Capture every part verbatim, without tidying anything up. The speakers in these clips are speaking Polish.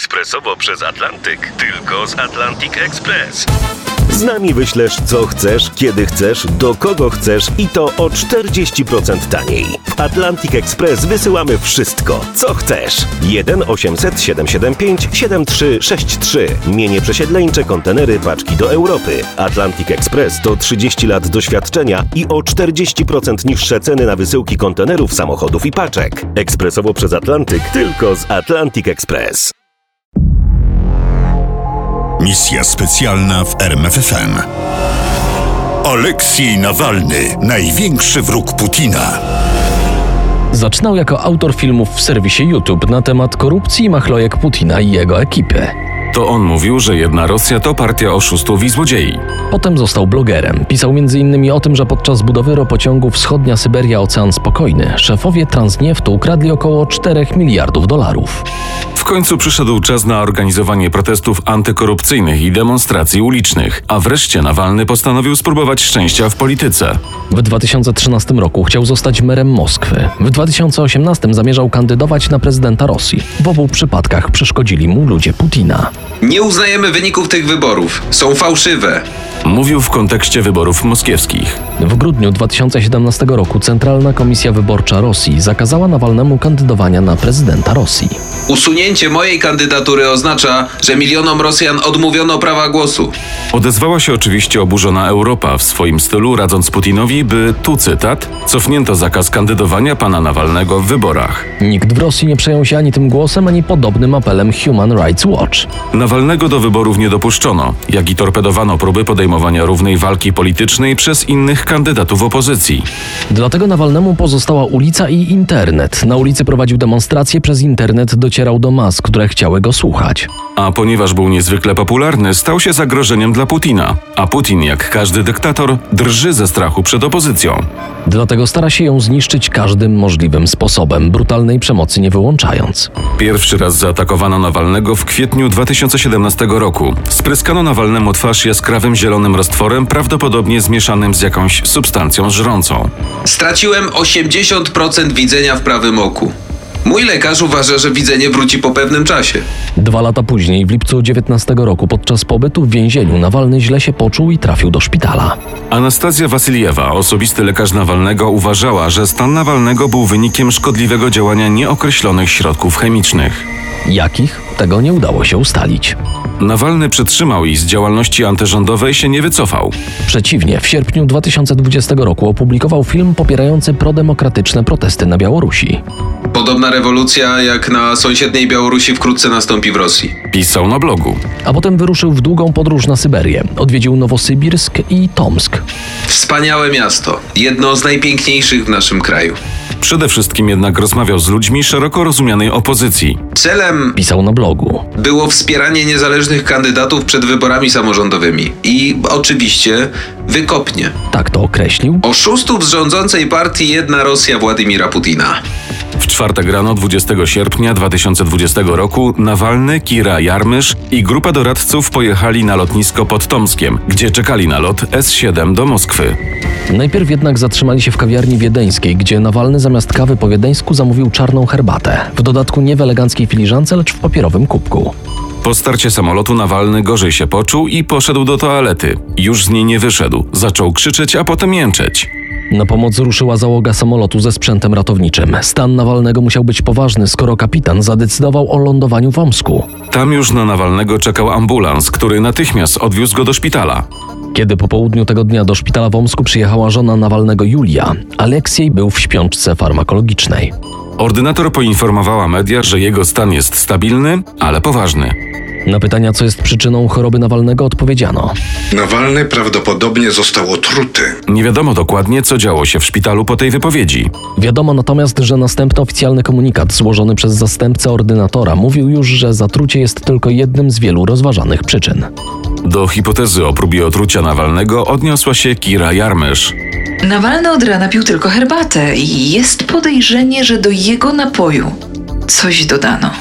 ekspresowo przez Atlantyk. Tylko z Atlantic Express. Z nami wyślesz co chcesz, kiedy chcesz, do kogo chcesz i to o czterdzieści procent taniej. W Atlantic Express wysyłamy wszystko, co chcesz. jeden osiemset siedemset siedemdziesiąt pięć siedemdziesiąt trzy sześćdziesiąt trzy. Mienie przesiedleńcze, kontenery, paczki do Europy. Atlantic Express to trzydzieści lat doświadczenia i o czterdzieści procent niższe ceny na wysyłki kontenerów, samochodów i paczek. Ekspresowo przez Atlantyk, tylko z Atlantic Express. Misja specjalna w R M F F M. Aleksiej Nawalny, największy wróg Putina. Zaczynał jako autor filmów w serwisie YouTube na temat korupcji i machlojek Putina i jego ekipy. To on mówił, że jedna Rosja to partia oszustów i złodziei. Potem został blogerem. Pisał między innymi o tym, że podczas budowy ropociągu Wschodnia Syberia Ocean Spokojny szefowie Transnieftu ukradli około czterech miliardów dolarów. W końcu przyszedł czas na organizowanie protestów antykorupcyjnych i demonstracji ulicznych, a wreszcie Nawalny postanowił spróbować szczęścia w polityce. W dwa tysiące trzynastym roku chciał zostać merem Moskwy. W dwa tysiące osiemnastym zamierzał kandydować na prezydenta Rosji. W obu przypadkach przeszkodzili mu ludzie Putina. Nie uznajemy wyników tych wyborów. Są fałszywe. Mówił w kontekście wyborów moskiewskich. W grudniu dwa tysiące siedemnastego roku Centralna Komisja Wyborcza Rosji zakazała Nawalnemu kandydowania na prezydenta Rosji. Usunięcie mojej kandydatury oznacza, że milionom Rosjan odmówiono prawa głosu. Odezwała się oczywiście oburzona Europa w swoim stylu, radząc Putinowi, by, tu cytat, cofnięto zakaz kandydowania pana Nawalnego w wyborach. Nikt w Rosji nie przejął się ani tym głosem, ani podobnym apelem Human Rights Watch. Nawalnego do wyborów nie dopuszczono, jak i torpedowano próby podejmowania równej walki politycznej przez innych kandydatów opozycji. Dlatego Nawalnemu pozostała ulica i internet. Na ulicy prowadził demonstracje, przez internet docierał do mas, które chciały go słuchać. A ponieważ był niezwykle popularny, stał się zagrożeniem dla Putina. A Putin, jak każdy dyktator, drży ze strachu przed opozycją. Dlatego stara się ją zniszczyć każdym możliwym sposobem, brutalnej przemocy nie wyłączając. Pierwszy raz zaatakowano Nawalnego w kwietniu dwa tysiące siedemnastego roku. Spryskano Nawalnemu twarz jaskrawym zielonym roztworem, prawdopodobnie zmieszanym z jakąś substancją żrącą. Straciłem osiemdziesiąt procent widzenia w prawym oku. Mój lekarz uważa, że widzenie wróci po pewnym czasie. Dwa lata później, w lipcu dziewiętnastego roku, podczas pobytu w więzieniu, Nawalny źle się poczuł i trafił do szpitala. Anastazja Wasyljewa, osobisty lekarz Nawalnego, uważała, że stan Nawalnego był wynikiem szkodliwego działania nieokreślonych środków chemicznych. Jakich? Tego nie udało się ustalić. Nawalny przytrzymał i z działalności antyrządowej się nie wycofał. Przeciwnie, w sierpniu dwa tysiące dwudziestego roku opublikował film popierający prodemokratyczne protesty na Białorusi. Podobna rewolucja jak na sąsiedniej Białorusi wkrótce nastąpi w Rosji. Pisał na blogu. A potem wyruszył w długą podróż na Syberię. Odwiedził Nowosybirsk i Tomsk. Wspaniałe miasto. Jedno z najpiękniejszych w naszym kraju. Przede wszystkim jednak rozmawiał z ludźmi szeroko rozumianej opozycji. Celem, pisał na blogu, było wspieranie niezależnych kandydatów przed wyborami samorządowymi. I oczywiście wykopnie. Tak to określił. Oszustów z rządzącej partii Jedna Rosja Władimira Putina. W czwartek rano dwudziestego sierpnia dwa tysiące dwudziestego roku Nawalny, Kira Jarmysz i grupa doradców pojechali na lotnisko pod Tomskiem, gdzie czekali na lot S siedem do Moskwy. Najpierw jednak zatrzymali się w kawiarni wiedeńskiej, gdzie Nawalny zamiast kawy po wiedeńsku zamówił czarną herbatę. W dodatku nie w eleganckiej filiżance, lecz w papierowym kubku. Po starcie samolotu Nawalny gorzej się poczuł i poszedł do toalety. Już z niej nie wyszedł. Zaczął krzyczeć, a potem jęczeć. Na pomoc ruszyła załoga samolotu ze sprzętem ratowniczym. Stan Nawalnego musiał być poważny, skoro kapitan zadecydował o lądowaniu w Omsku. Tam już na Nawalnego czekał ambulans, który natychmiast odwiózł go do szpitala. Kiedy po południu tego dnia do szpitala w Omsku przyjechała żona Nawalnego Julia, Aleksiej był w śpiączce farmakologicznej. Ordynator poinformowała media, że jego stan jest stabilny, ale poważny. Na pytania, co jest przyczyną choroby Nawalnego, odpowiedziano: Nawalny prawdopodobnie został otruty. Nie wiadomo dokładnie, co działo się w szpitalu po tej wypowiedzi. Wiadomo natomiast, że następny oficjalny komunikat złożony przez zastępcę ordynatora mówił już, że zatrucie jest tylko jednym z wielu rozważanych przyczyn. Do hipotezy o próbie otrucia Nawalnego odniosła się Kira Jarmysz. Nawalny od rana pił tylko herbatę i jest podejrzenie, że do jego napoju coś dodano.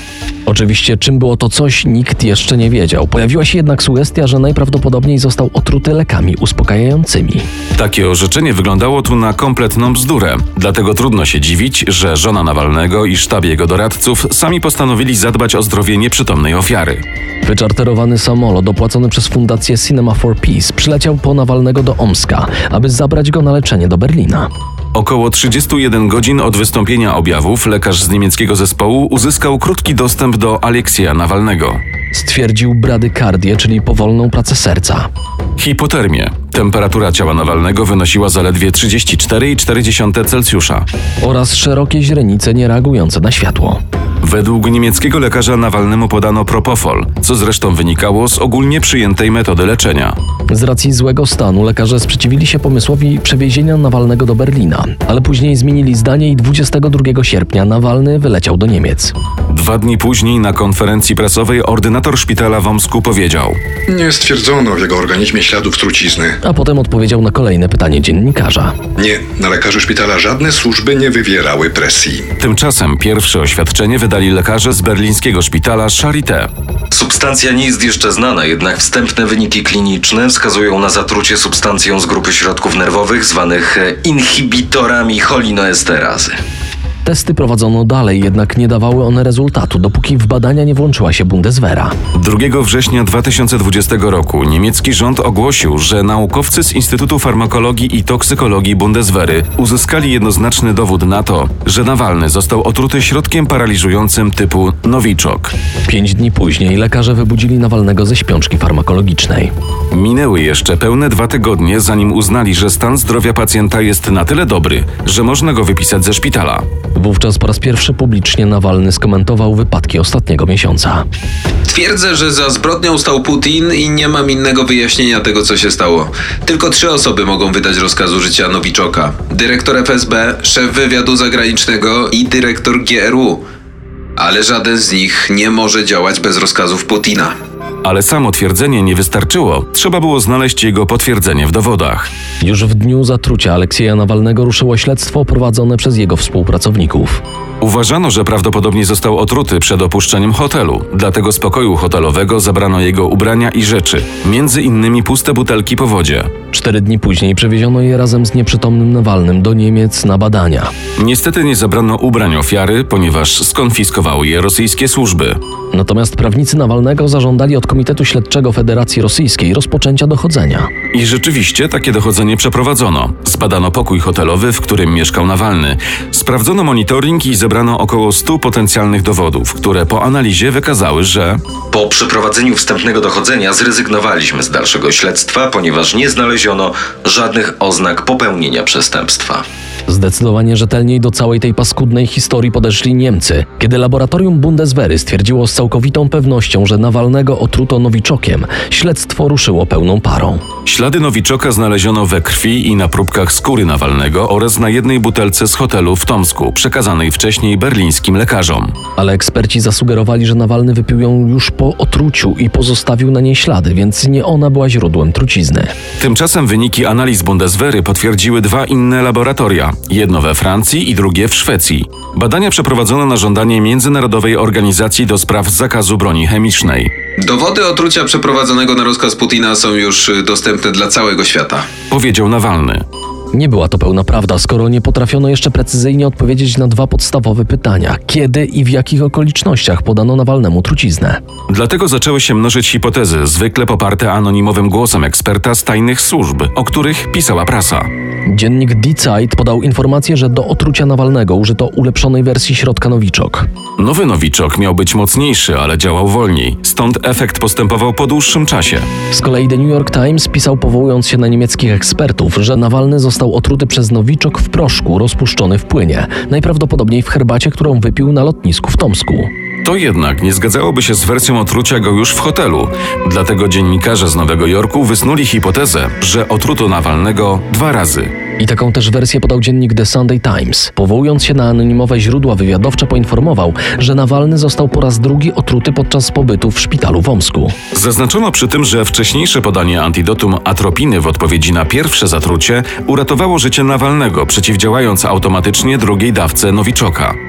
Oczywiście, czym było to coś, nikt jeszcze nie wiedział. Pojawiła się jednak sugestia, że najprawdopodobniej został otruty lekami uspokajającymi. Takie orzeczenie wyglądało tu na kompletną bzdurę. Dlatego trudno się dziwić, że żona Nawalnego i sztab jego doradców sami postanowili zadbać o zdrowie nieprzytomnej ofiary. Wyczarterowany samolot opłacony przez fundację Cinema for Peace przyleciał po Nawalnego do Omska, aby zabrać go na leczenie do Berlina. Około trzydzieści jeden godzin od wystąpienia objawów lekarz z niemieckiego zespołu uzyskał krótki dostęp do Aleksieja Nawalnego. Stwierdził bradykardię, czyli powolną pracę serca. Hipotermię. Temperatura ciała Nawalnego wynosiła zaledwie trzydzieści cztery i cztery dziesiąte Celsjusza. Oraz szerokie źrenice niereagujące na światło. Według niemieckiego lekarza Nawalnemu podano propofol, co zresztą wynikało z ogólnie przyjętej metody leczenia. Z racji złego stanu lekarze sprzeciwili się pomysłowi przewiezienia Nawalnego do Berlina, ale później zmienili zdanie i dwudziestego drugiego sierpnia Nawalny wyleciał do Niemiec. Dwa dni później na konferencji prasowej ordynator szpitala w Omsku powiedział: Nie stwierdzono w jego organizmie śladów trucizny. A potem odpowiedział na kolejne pytanie dziennikarza. Nie, na lekarzy szpitala żadne służby nie wywierały presji. Tymczasem pierwsze oświadczenie wydali lekarze z berlińskiego szpitala Charité. Substancja nie jest jeszcze znana, jednak wstępne wyniki kliniczne wskazują na zatrucie substancją z grupy środków nerwowych zwanych inhibitorami cholinoesterazy. Testy prowadzono dalej, jednak nie dawały one rezultatu, dopóki w badania nie włączyła się Bundeswehra. drugiego września dwa tysiące dwudziestego roku niemiecki rząd ogłosił, że naukowcy z Instytutu Farmakologii i Toksykologii Bundeswehry uzyskali jednoznaczny dowód na to, że Nawalny został otruty środkiem paraliżującym typu Novichok. Pięć dni później lekarze wybudzili Nawalnego ze śpiączki farmakologicznej. Minęły jeszcze pełne dwa tygodnie, zanim uznali, że stan zdrowia pacjenta jest na tyle dobry, że można go wypisać ze szpitala. Wówczas po raz pierwszy publicznie Nawalny skomentował wypadki ostatniego miesiąca. Twierdzę, że za zbrodnią stał Putin i nie mam innego wyjaśnienia tego, co się stało. Tylko trzy osoby mogą wydać rozkaz użycia Novichoka. Dyrektor F S B, szef wywiadu zagranicznego i dyrektor G R U. Ale żaden z nich nie może działać bez rozkazów Putina. Ale samo twierdzenie nie wystarczyło, trzeba było znaleźć jego potwierdzenie w dowodach. Już w dniu zatrucia Aleksieja Nawalnego ruszyło śledztwo prowadzone przez jego współpracowników. Uważano, że prawdopodobnie został otruty przed opuszczeniem hotelu, dlatego z pokoju hotelowego zabrano jego ubrania i rzeczy, między innymi puste butelki po wodzie. Cztery dni później przewieziono je razem z nieprzytomnym Nawalnym do Niemiec na badania. Niestety nie zabrano ubrań ofiary, ponieważ skonfiskowały je rosyjskie służby. Natomiast prawnicy Nawalnego zażądali od Komitetu Śledczego Federacji Rosyjskiej rozpoczęcia dochodzenia. I rzeczywiście takie dochodzenie przeprowadzono. Zbadano pokój hotelowy, w którym mieszkał Nawalny. Sprawdzono monitoring i zebrano około stu potencjalnych dowodów, które po analizie wykazały, że... Po przeprowadzeniu wstępnego dochodzenia zrezygnowaliśmy z dalszego śledztwa, ponieważ nie znaleziono żadnych oznak popełnienia przestępstwa. Zdecydowanie rzetelniej do całej tej paskudnej historii podeszli Niemcy, kiedy laboratorium Bundeswehry stwierdziło z całkowitą pewnością, że Nawalnego otruto Novichokiem. Śledztwo ruszyło pełną parą. Ślady Novichoka znaleziono we krwi i na próbkach skóry Nawalnego oraz na jednej butelce z hotelu w Tomsku, przekazanej wcześniej berlińskim lekarzom. Ale eksperci zasugerowali, że Nawalny wypił ją już po otruciu i pozostawił na niej ślady, więc nie ona była źródłem trucizny. Tymczasem wyniki analiz Bundeswehry potwierdziły dwa inne laboratoria. Jedno we Francji i drugie w Szwecji. Badania przeprowadzono na żądanie Międzynarodowej Organizacji do Spraw Zakazu Broni Chemicznej. Dowody otrucia przeprowadzonego na rozkaz Putina są już dostępne dla całego świata. Powiedział Nawalny. Nie była to pełna prawda, skoro nie potrafiono jeszcze precyzyjnie odpowiedzieć na dwa podstawowe pytania. Kiedy i w jakich okolicznościach podano Nawalnemu truciznę? Dlatego zaczęły się mnożyć hipotezy, zwykle poparte anonimowym głosem eksperta z tajnych służb, o których pisała prasa. Dziennik Die Zeit podał informację, że do otrucia Nawalnego użyto ulepszonej wersji środka Novichok. Nowy Novichok miał być mocniejszy, ale działał wolniej, stąd efekt postępował po dłuższym czasie. Z kolei The New York Times pisał, powołując się na niemieckich ekspertów, że Nawalny został otruty przez Novichok w proszku rozpuszczony w płynie, najprawdopodobniej w herbacie, którą wypił na lotnisku w Tomsku. To jednak nie zgadzałoby się z wersją otrucia go już w hotelu. Dlatego dziennikarze z Nowego Jorku wysnuli hipotezę, że otruto Nawalnego dwa razy. I taką też wersję podał dziennik The Sunday Times. Powołując się na anonimowe źródła wywiadowcze, poinformował, że Nawalny został po raz drugi otruty podczas pobytu w szpitalu w Omsku. Zaznaczono przy tym, że wcześniejsze podanie antidotum atropiny w odpowiedzi na pierwsze zatrucie uratowało życie Nawalnego, przeciwdziałając automatycznie drugiej dawce Novichoka.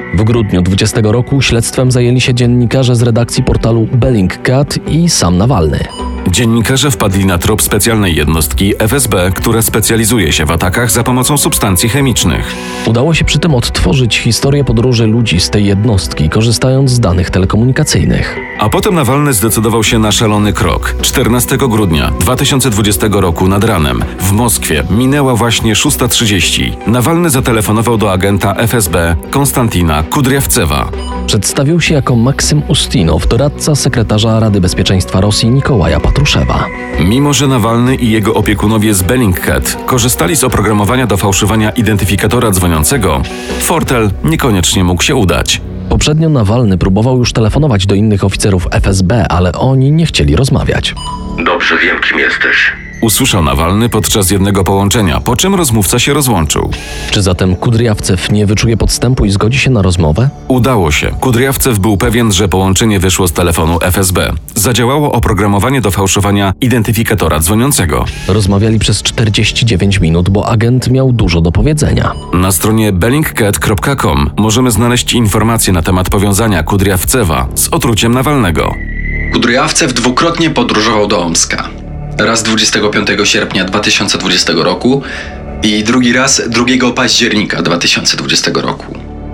W grudniu dwudziestego roku śledztwem zajęli się dziennikarze z redakcji portalu Bellingcat i sam Nawalny. Dziennikarze wpadli na trop specjalnej jednostki F S B, która specjalizuje się w atakach za pomocą substancji chemicznych. Udało się przy tym odtworzyć historię podróży ludzi z tej jednostki, korzystając z danych telekomunikacyjnych. A potem Nawalny zdecydował się na szalony krok. czternastego grudnia dwa tysiące dwudziestego roku nad ranem w Moskwie minęła właśnie szósta trzydzieści. Nawalny zatelefonował do agenta F S B Konstantina Kudriawcewa. Przedstawił się jako Maksym Ustinow, doradca sekretarza Rady Bezpieczeństwa Rosji Nikołaja Patruszewa. Mimo że Nawalny i jego opiekunowie z Bellingcat korzystali z oprogramowania do fałszowania identyfikatora dzwoniącego, fortel niekoniecznie mógł się udać. Poprzednio Nawalny próbował już telefonować do innych oficerów F S B, ale oni nie chcieli rozmawiać. Dobrze wiem, kim jesteś. Usłyszał Nawalny podczas jednego połączenia, po czym rozmówca się rozłączył. Czy zatem Kudriawcew nie wyczuje podstępu i zgodzi się na rozmowę? Udało się. Kudriawcew był pewien, że połączenie wyszło z telefonu F S B. Zadziałało oprogramowanie do fałszowania identyfikatora dzwoniącego. Rozmawiali przez czterdzieści dziewięć minut, bo agent miał dużo do powiedzenia. Na stronie bellingcat kropka com możemy znaleźć informacje na temat powiązania Kudriawcewa z otruciem Nawalnego. Kudriawcew dwukrotnie podróżował do Omska. Raz dwudziestego piątego sierpnia dwa tysiące dwudziestego roku i drugi raz drugiego października dwa tysiące dwudziestego roku.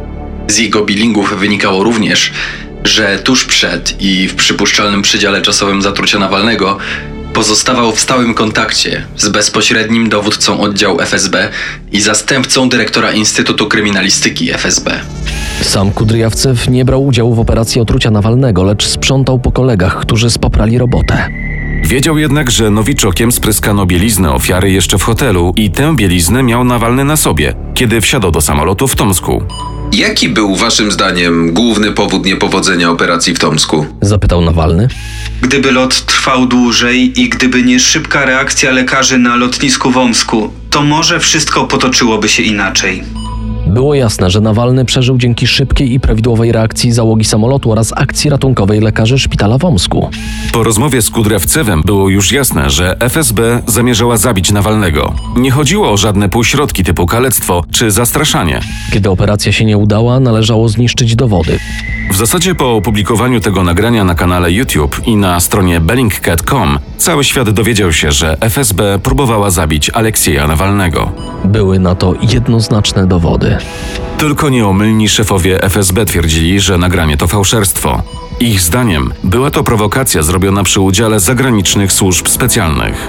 Z jego billingów wynikało również, że tuż przed i w przypuszczalnym przedziale czasowym zatrucia Nawalnego pozostawał w stałym kontakcie z bezpośrednim dowódcą oddziału F S B i zastępcą dyrektora Instytutu Kryminalistyki F S B. Sam Kudriawcew nie brał udziału w operacji otrucia Nawalnego, lecz sprzątał po kolegach, którzy spaprali robotę. Wiedział jednak, że nowiczokiem spryskano bieliznę ofiary jeszcze w hotelu i tę bieliznę miał Nawalny na sobie, kiedy wsiadał do samolotu w Tomsku. Jaki był waszym zdaniem główny powód niepowodzenia operacji w Tomsku? Zapytał Nawalny. Gdyby lot trwał dłużej i gdyby nie szybka reakcja lekarzy na lotnisku w Omsku, to może wszystko potoczyłoby się inaczej. Było jasne, że Nawalny przeżył dzięki szybkiej i prawidłowej reakcji załogi samolotu oraz akcji ratunkowej lekarzy szpitala w Omsku. Po rozmowie z Kudriawcewem było już jasne, że F S B zamierzała zabić Nawalnego. Nie chodziło o żadne półśrodki typu kalectwo czy zastraszanie. Kiedy operacja się nie udała, należało zniszczyć dowody. W zasadzie po opublikowaniu tego nagrania na kanale YouTube i na stronie bellingcat kropka com cały świat dowiedział się, że F S B próbowała zabić Aleksieja Nawalnego. Były na to jednoznaczne dowody. Tylko nieomylni szefowie F S B twierdzili, że nagranie to fałszerstwo. Ich zdaniem była to prowokacja zrobiona przy udziale zagranicznych służb specjalnych.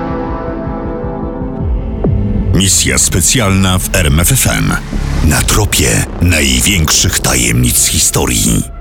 Misja specjalna w R M F F M. Na tropie największych tajemnic historii.